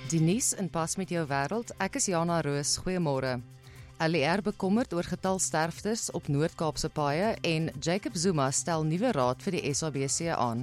Die nuus in Pas met jou wêreld, ek is Jana Roos, goeiemôre. LER bekommerd oor getal sterftes op Noord-Kaapse paaie en Jacob Zuma stel nuwe raad vir die SABC aan.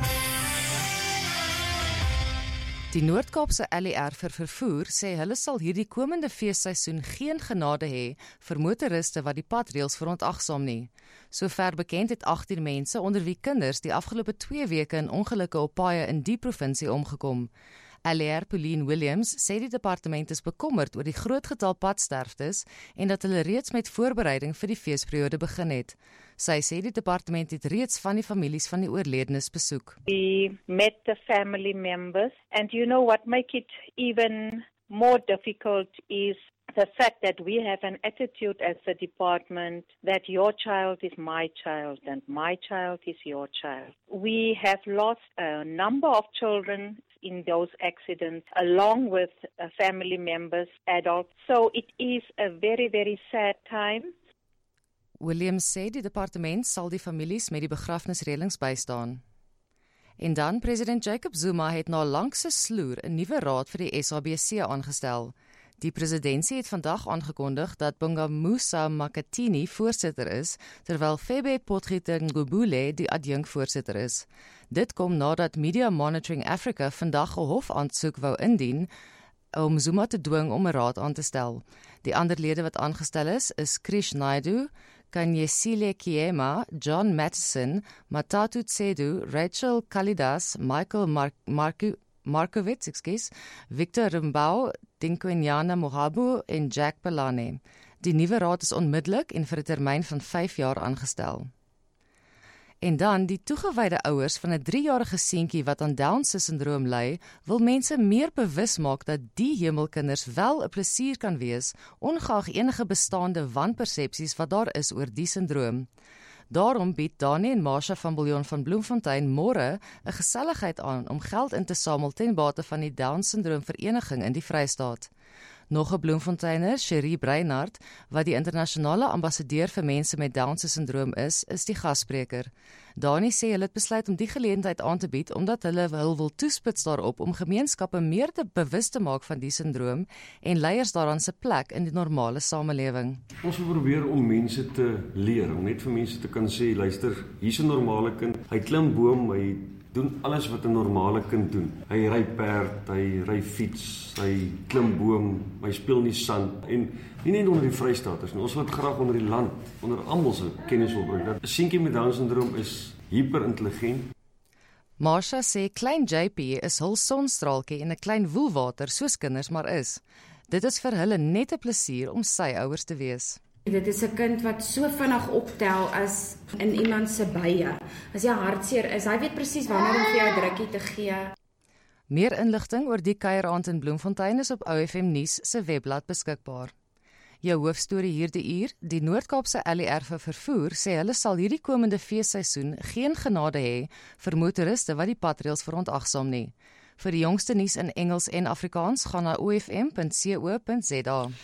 Die Noord-Kaapse LER vir vervoer sê hulle sal hierdie komende feesseisoen geen genade hê vir motoriste wat die padreëls verontagsaam nie. Sover bekend het 18 mense onder wie kinders die afgelope 2 weke in ongelukke op paaie in die provinsie omgekom. LER Pauline Williams sê die departement is bekommerd oor die groot getal padsterftes en dat hulle reeds met voorbereiding vir die feesperiode begin het. Sy sê die departement het reeds van die families van die oorledenes besoek. We met the family members, and you know what make it even more difficult is the fact that we have an attitude as a department that your child is my child and my child is your child. We have lost a number of children in those accidents along with family members, adults. So it is a very, very sad time. Williams sê die departement sal die families met die begrafnisreëlings bystaan. En dan president Jacob Zuma het na langse sloer 'n nuwe raad vir die SABC aangestel. Die presidentsie het vandag aangekondig dat Bongamusa Makatini voorsitter is, terwyl Febe Potgieter-Ngubule die adjunkvoorsitter is. Dit kom nadat Media Monitoring Africa vandag 'n hofaansoek wou indien om Zuma te dwing om 'n raad aan te stel. Die ander lede wat aangestel is Krish Naidu, Kanyesile Kiema, John Matheson, Matatu Tsedu, Rachel Kalidas, Michael Markovits, Victor Rumbau, Dinkwenyana Mohabu en Jack Pelane. Die nuwe raad is onmiddellik en vir 'n termyn van 5 jaar aangestel. En dan die toegewyde ouers van 'n 3-jarige seentjie wat aan Down-syndroom ly, wil mense meer bewus maak dat die hemelkinders wel 'n plesier kan wees, ongeag enige bestaande wanpersepsies wat daar is oor die syndroom. Daarom bied Dani en Marsha van Biljon van Bloemfontein môre 'n geselligheid aan om geld in te samel ten bate van die Down-syndroom vereniging in die Vrystaat. Nog 'n Bloemfonteiner, Cherie Breinhart, wat die internasionale ambassadeur vir mense met Down-syndroom is die gasspreker. Dani sê hulle het besluit om die geleentheid aan te bied omdat hulle wil toespits daarop om gemeenskappe meer bewus te maak van die syndroom en leiers daaraan se plek in die normale samelewing. Ons wil probeer om mense te leer, om net vir mense te kan sê, luister, hier's 'n normale kind, hy klim boom, hy doen alles wat 'n normale kind doen. Hy ry perd, hy ry fiets, hy klim boom, hy speel in die sand en nie net onder die Vrystaaters nie, ons wil dit graag onder die land, onder almal se kennis wil bring. Dat 'n seentjie met Down-syndroom is hyperintelligent. Marsha sê klein JP is hul sonstraaltjie en 'n klein woelwater soos kinders maar is. Dit is vir hulle net 'n plesier om sy ouers te wees. Dit is 'n kind wat so vinnig optel as in iemand se bye. As jy hartseer is, hy weet presies wanneer om vir jou 'n drukkie te gee. Meer inligting oor die kuieraand in Bloemfontein is op OFM Nuus se webblad beskikbaar. Jou hoofstorie hierdie uur, die Noord-Kaapse LER vir vervoer sê hulle sal hierdie komende feesseisoen geen genade hê vir motoriste wat die padreëls verontagsaam nie. Vir die jongste nuus in Engels en Afrikaans gaan na ofm.co.za.